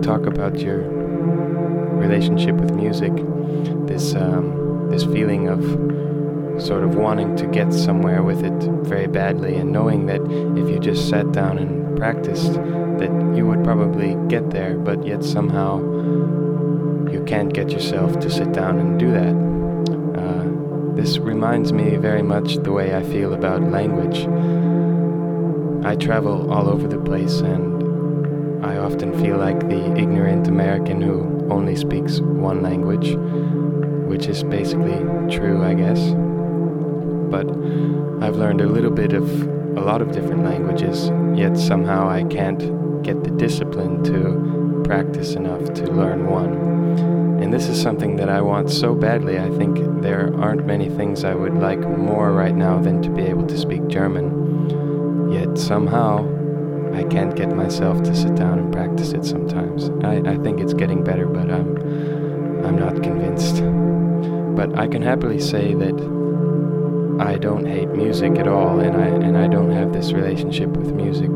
talk about your relationship with music, this feeling of sort of wanting to get somewhere with it very badly, and knowing that if you just sat down and practiced, that you would probably get there, but yet somehow you can't get yourself to sit down and do that. This reminds me very much the way I feel about language. I travel all over the place, and I often feel like the ignorant American who only speaks one language, which is basically true, I guess. But I've learned a little bit of a lot of different languages, yet somehow I can't get the discipline to practice enough to learn one. And this is something that I want so badly. I think there aren't many things I would like more right now than to be able to speak German. Yet somehow I can't get myself to sit down and practice it sometimes. I think it's getting better, but I'm not convinced. But I can happily say that I don't hate music at all, and I don't have this relationship with music.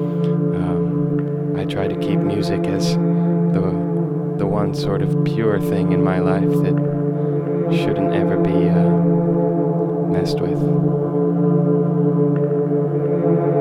I try to keep music as the one sort of pure thing in my life that shouldn't ever be messed with.